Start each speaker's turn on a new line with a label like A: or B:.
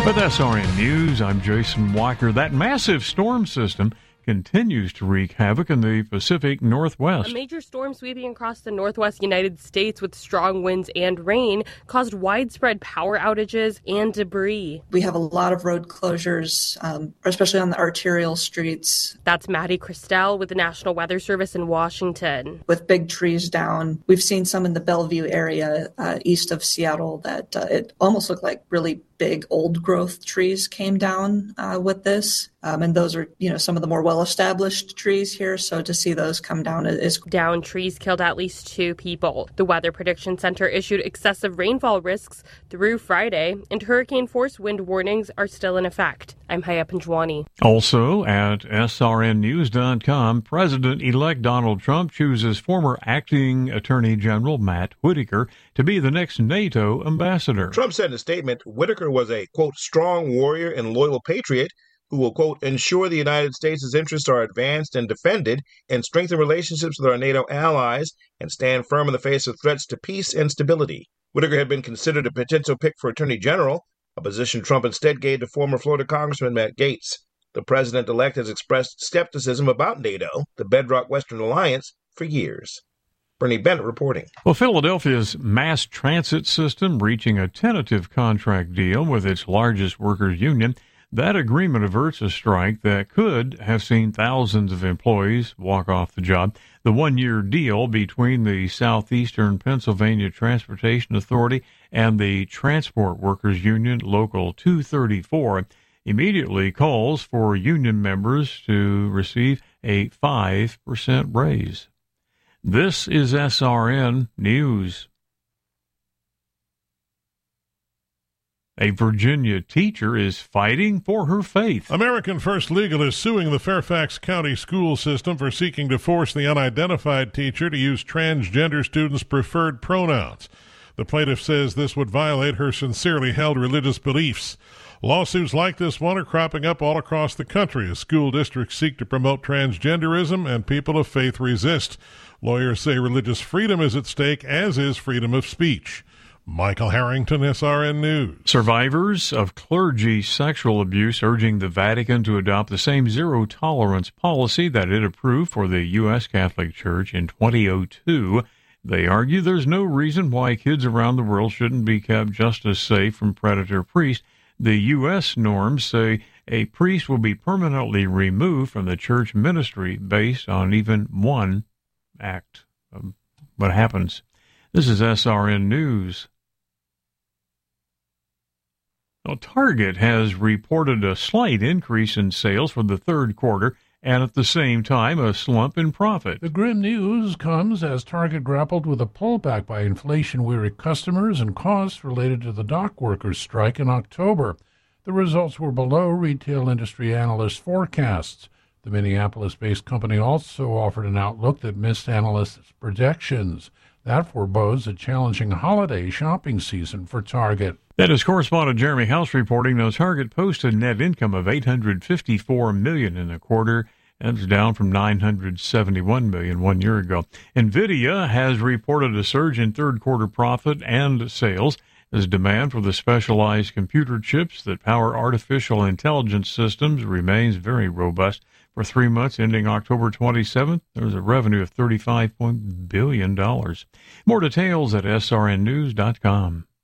A: With SRN News, I'm Jason Walker. That massive storm system continues to wreak havoc in the Pacific Northwest.
B: A major storm sweeping across the northwest United States with strong winds and rain caused widespread power outages and debris.
C: We have a lot of road closures, especially on the arterial streets.
B: That's Maddie Christel with the National Weather Service in Washington.
C: With big trees down. We've seen some in the Bellevue area east of Seattle that it almost looked like really big old growth trees came down with this. And those are, some of the more well-established trees here. So to see those come down is...
B: Downed trees killed at least 2 people. The Weather Prediction Center issued excessive rainfall risks through Friday, and hurricane-force wind warnings are still in effect. I'm Haya Panjwani.
A: Also at srnnews.com, President-elect Donald Trump chooses former acting Attorney General Matt Whitaker to be the next NATO ambassador.
D: Trump said in a statement, Whitaker was a, quote, strong warrior and loyal patriot who will, quote, ensure the United States' interests are advanced and defended and strengthen relationships with our NATO allies and stand firm in the face of threats to peace and stability. Whitaker had been considered a potential pick for Attorney General, a position Trump instead gave to former Florida Congressman Matt Gaetz. The president-elect has expressed skepticism about NATO, the bedrock Western alliance, for years. Bernie Bennett reporting.
A: Well, Philadelphia's mass transit system reaching a tentative contract deal with its largest workers' union. That agreement averts a strike that could have seen thousands of employees walk off the job. The one-year deal between the Southeastern Pennsylvania Transportation Authority and the Transport Workers Union Local 234 immediately calls for union members to receive a 5% raise. This is SRN News. A Virginia teacher is fighting for her faith.
E: American First Legal is suing the Fairfax County school system for seeking to force the unidentified teacher to use transgender students' preferred pronouns. The plaintiff says this would violate her sincerely held religious beliefs. Lawsuits like this one are cropping up all across the country as school districts seek to promote transgenderism and people of faith resist. Lawyers say religious freedom is at stake, as is freedom of speech. Michael Harrington, SRN News.
A: Survivors of clergy sexual abuse urging the Vatican to adopt the same zero-tolerance policy that it approved for the U.S. Catholic Church in 2002. They argue there's no reason why kids around the world shouldn't be kept just as safe from predator priests. The U.S. norms say a priest will be permanently removed from the church ministry based on even one act of what happens. This is SRN News. Well, Target has reported a slight increase in sales for the third quarter and at the same time a slump in profit.
F: The grim news comes as Target grappled with a pullback by inflation-weary customers and costs related to the dock workers' strike in October. The results were below retail industry analysts' forecasts. The Minneapolis-based company also offered an outlook that missed analysts' projections. That forebodes a challenging holiday shopping season for Target.
A: That is correspondent Jeremy House reporting. Now, Target posted net income of $854 million in the quarter. That's down from $971 million 1 year ago. NVIDIA has reported a surge in third-quarter profit and sales as demand for the specialized computer chips that power artificial intelligence systems remains very robust. For 3 months ending October 27th, there was a revenue of $35 billion. More details at srnnews.com.